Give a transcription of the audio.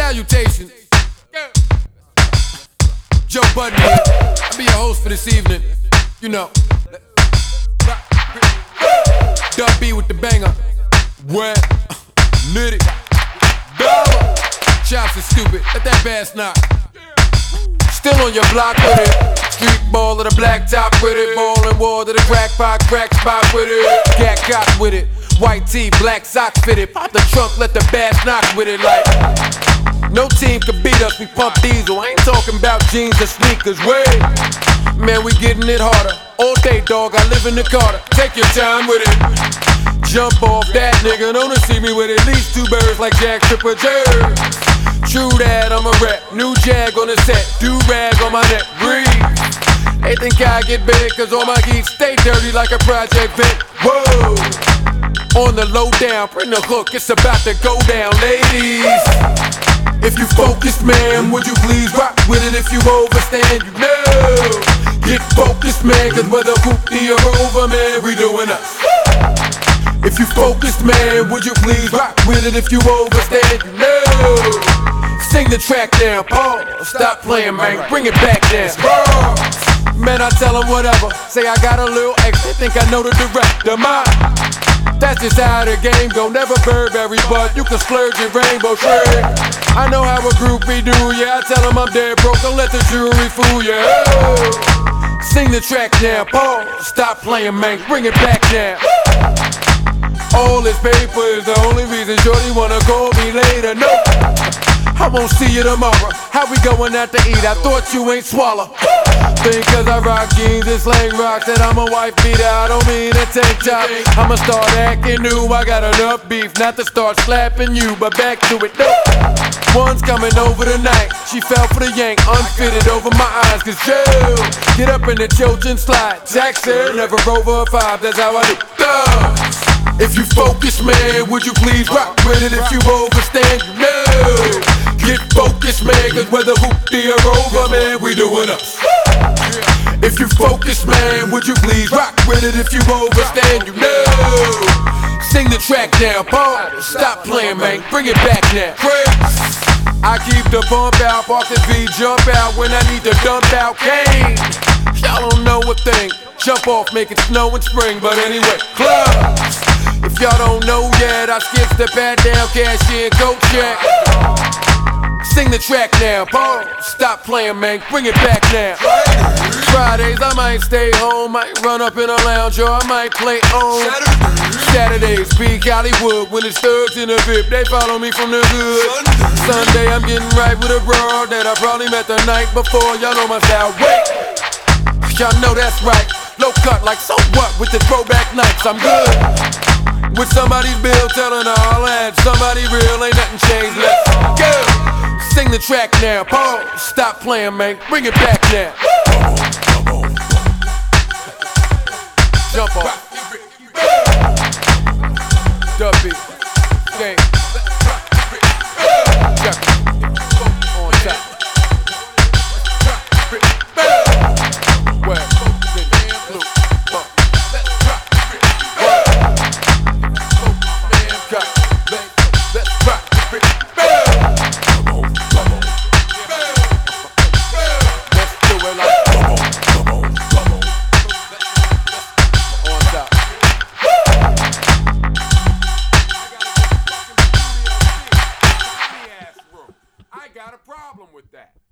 Salutations. Joe Budden here. I'll be your host for this evening. You know. Dub B with the banger. Wet. Nitty. Dollar. Chops is stupid. Let that bass knock. Still on your block with it. Street ball to the black top with it. Ballin' wall to the crack pot, crack spot with it. Cat cock with it. White tee, black socks fitted. Pop the trunk, let the bass knock with it like. No team can beat us, we pump diesel. I ain't talking about jeans or sneakers, wait. Man, we getting it harder. All day, dog, I live in the Carter. Take your time with it. Jump off that nigga, don't see me with at least 2 birds like Jack Tripper Jerry. True that, I'm a rep. New Jag on the set, do-rag on my neck, breathe. They think I get big, cause all my geeks stay dirty like a project vet. Whoa! On the low down, bring the hook, it's about to go down, ladies. If you focused, man, would you please rock with it? If you overstand, you know. Get focused, man, cause whether hoopty or over, man, we doing us. If you focused, man, would you please rock with it? If you overstand, you know. Sing the track down, pause, stop playing, man, bring it back down. Man, I tell them whatever, say I got a little extra, think I know the director, that's just how the game go, never Burberry, but you can splurge in rainbow shade. I know how a groupie do, yeah, I tell them I'm dead broke, don't let the jewelry fool you. Sing the track now, pause, stop playing, man, bring it back now. All this paper is the only reason shorty wanna call me later, no. I won't see you tomorrow, how we going out to eat, I thought you ain't swallow. Think cause I rock jeans and slang rocks that I'm a wife beater, I don't mean a tank top. I'ma start acting new, I got enough beef not to start slapping you, but back to it, no. One's coming over tonight, she fell for the yank, unfitted over my eyes, cause chill. Get up in the tilt and slide, Jack said never over a 5, that's how I do. If you focus, man, would you please rock with it? If you overstand, you know. Get focused, man, cause whether hoopty or over, man, we doing us. If you focus, man, would you please rock with it? If you overstand, you know. Sing the track down, pause, stop playing, man, bring it back now. I keep the bump out, park the V, jump out when I need to dump out cane. Y'all don't know a thing, jump off, make it snow in spring, but anyway, clubs. If y'all don't know yet, I skip the pat down, cash in, go check. Sing the track now, pause, stop playing, man, bring it back now. Fridays I might stay home, might run up in a lounge or I might play on. Saturdays, peak Hollywood, when it's thugs in the VIP, they follow me from the hood. Sunday I'm getting right with a broad that I probably met the night before, y'all know my style, wait. Y'all know that's right, low cut like so what with the throwback nights, I'm good. With somebody's bill telling her all that somebody real, ain't nothing changed, let's go. Sing the track now, pause, stop playing, man, bring it back now. Jump off. Dub B. Gang. On top. Where? Blue. Let's rock. I got a problem with that.